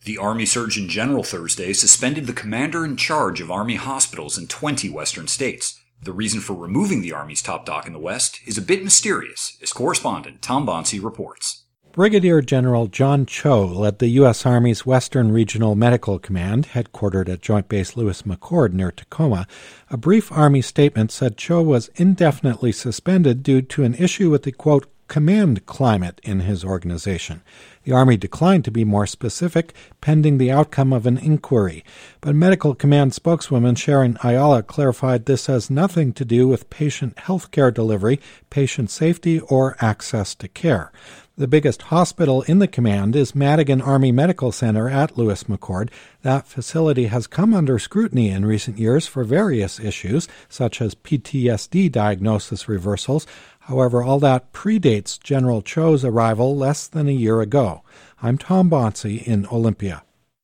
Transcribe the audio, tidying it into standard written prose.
The Army Surgeon General Thursday suspended the commander-in-charge of Army hospitals in 20 western states. The reason for removing the Army's top doc in the West is a bit mysterious, as correspondent Tom Bonsi reports. Brigadier General John Cho led the U.S. Army's Western Regional Medical Command, headquartered at Joint Base Lewis-McChord near Tacoma. A brief Army statement said Cho was indefinitely suspended due to an issue with the, quote, command climate in his organization. The Army declined to be more specific, pending the outcome of an inquiry. But Medical Command spokeswoman Sharon Ayala clarified this has nothing to do with patient health care delivery, patient safety, or access to care. The biggest hospital in the command is Madigan Army Medical Center at Lewis-McChord. That facility has come under scrutiny in recent years for various issues, such as PTSD diagnosis reversals. However, all that predates General Cho's arrival less than a year ago. I'm Tom Bonsi in Olympia.